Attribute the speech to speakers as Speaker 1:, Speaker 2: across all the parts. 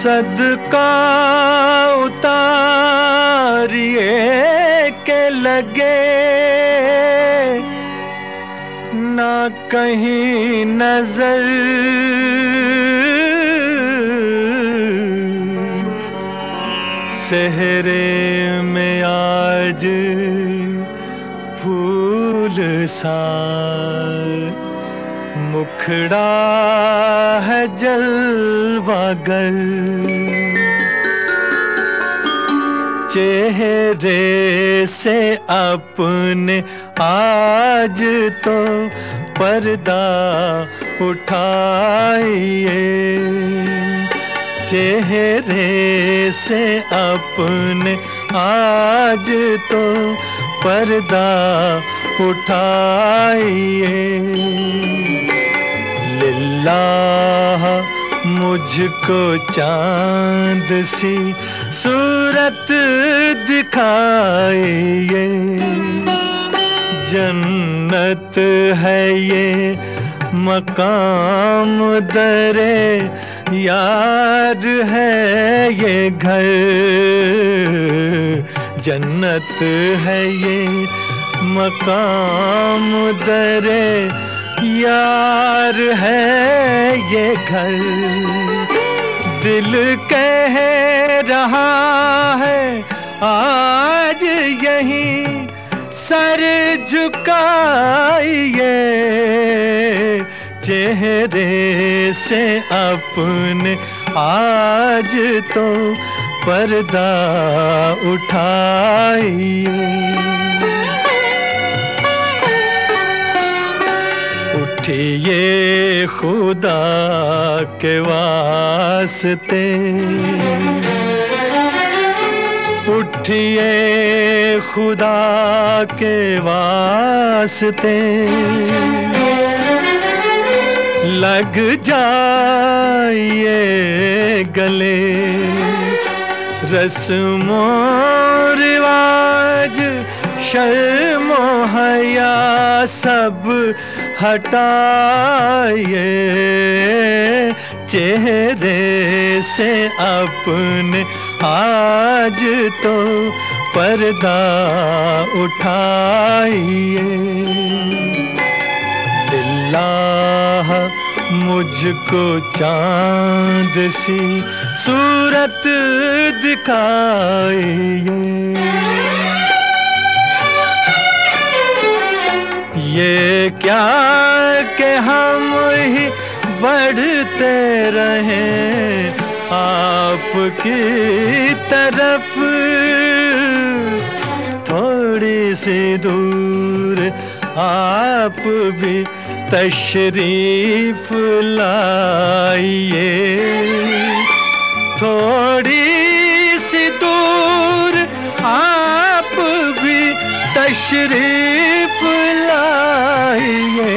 Speaker 1: सदका उतारिए के लगे ना कहीं नजर सेहरे में आज फूल सा मुखड़ा है जलवागर। चेहरे से अपने आज तो पर्दा उठाइए, चेहरे से अपने आज तो पर्दा उठाइए। लिल्लाह मुझको चांद सी सूरत दिखाइए। जन्नत है ये मकाम दरे यार है ये घर। जन्नत है ये मकाम दरे यार है ये घर। दिल कह रहा है आज यहीं सर झुकाइए। चेहरे से अपने आज तो पर्दा उठाइए। उठिए खुदा के वास्ते, उठिए खुदा के वास्ते। लग जाइए गले, रस्मों रिवाज शर्म हया सब हटाइए। चेहरे से अपने आज तो पर्दा उठाइए। अल्लाह मुझको चांद सी सूरत दिखाइए। ये क्या कि हम ही बढ़ते रहें आपकी तरफ, थोड़ी सी दूर आप भी तशरीफ लाइए। थोड़ी सी दूर आप भी तशरीफ लाइए।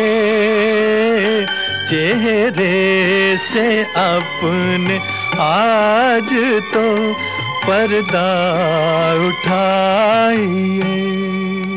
Speaker 1: चेहरे से अपने आज तो पर्दा उठाइए।